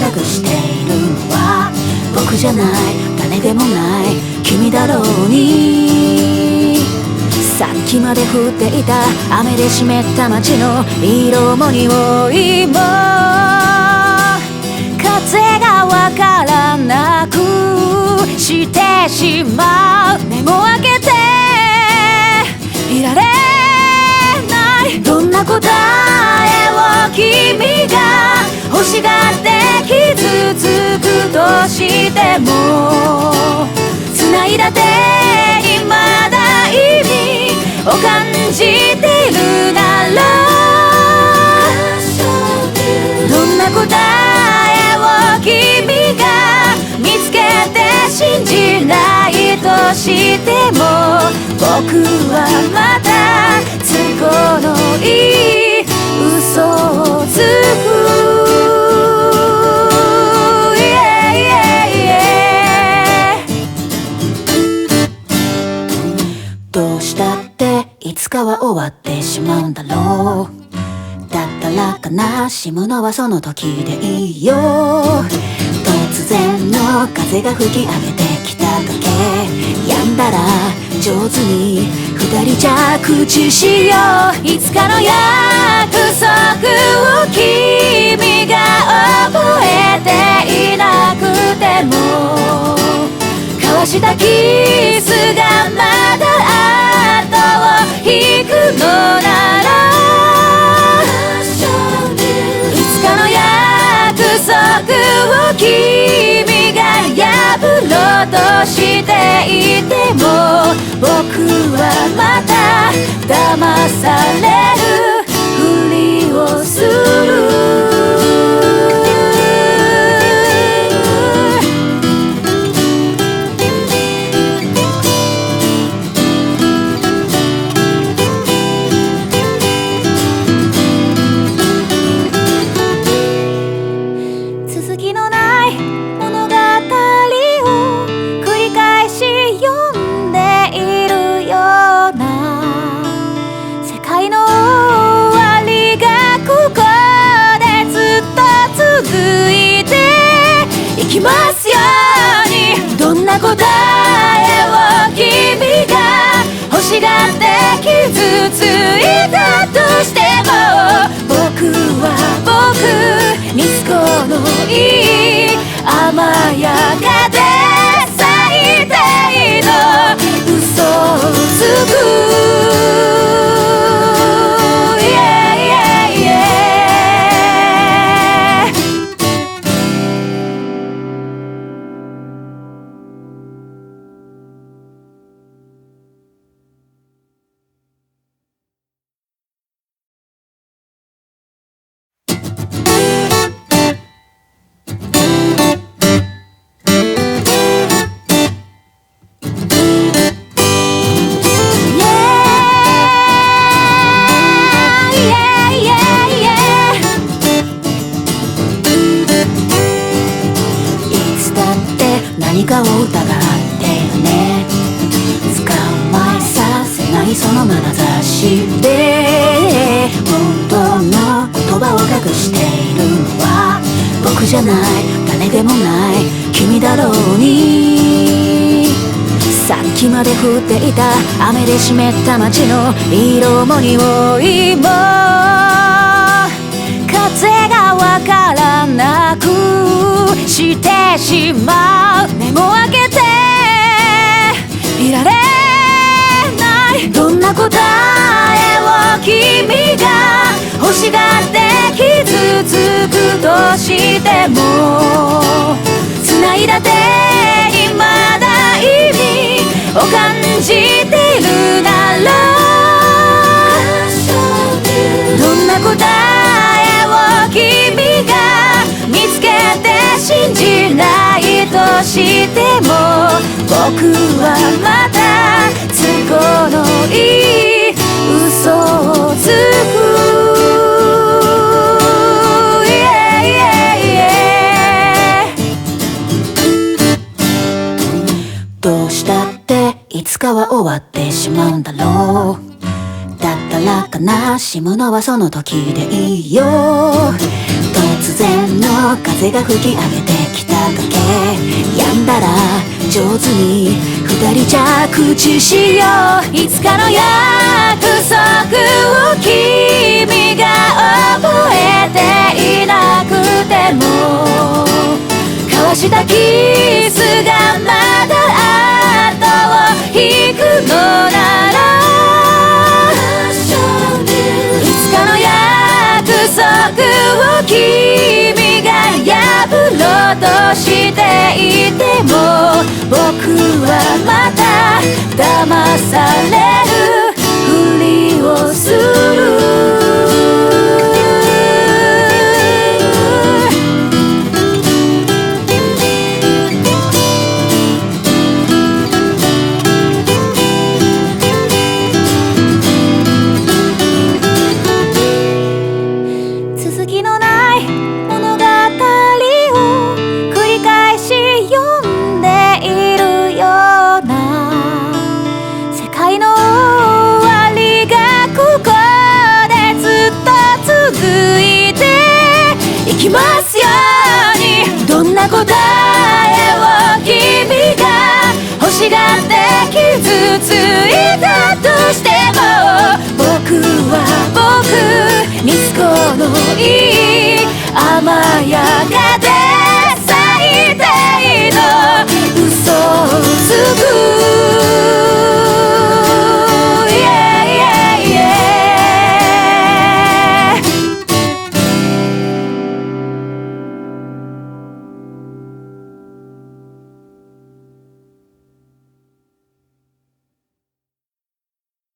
隠しているのは僕じゃない誰でもない君だろうに。さっきまで降っていた雨で湿った街の色も匂いも風がわからなくしてしまう。目も開けていられない。どんな答えを君が欲しがって傷つくとしても繋いだ手にまだ意味を感じているなら、どんな答えを君が見つけて信じないとしても僕はまた都合のいい嘘をつく。どうしたっていつかは終わってしまうんだろう。だったら悲しむのはその時でいいよ。突然の風が吹き上げてきただけ止んだら上手に二人着地しよう。いつかの約束を君が覚えていなくても交わしたキスがまだ後を引くのなら、いつかの約束を君が破ろうとしていても僕はまた騙されるふりをする。いきますように。どんな答えを君が欲しがって傷ついたとしても僕は僕に都合のいい甘やかで最低の嘘をつく。何かを疑ってるね。捕まえさせないその眼差しで本当の言葉を隠しているのは僕じゃない誰でもない君だろうに。さっきまで降っていた雨で湿った街の色も匂いも風がわからなくしてしまう。目も開けていられない。どんな答えを君が欲しがって傷つくとしても繋いだ手にまだ意味を感じているなら、どんな答えを君が見つけて信じないとしても僕はまた都合のいい嘘をつく。どうしたっていつかは終わってしまうんだろう。だったら悲しむのはその時でいいよ。突然の風が吹き上げてきただけ、止んだら上手に二人着地しよう。いつかの約束を君が覚えていなくても、交わしたキスがまだ後を引くのなら、いつかの約束を君が破ろうとしていても、僕はまた騙されるふりをする。続きのない物語を繰り返し読んでいるような、世界の終わりがここでずっと続いていきますように。どんな答えを君が欲しがって傷ついたとしても、僕は僕、ミスコのいい甘やかで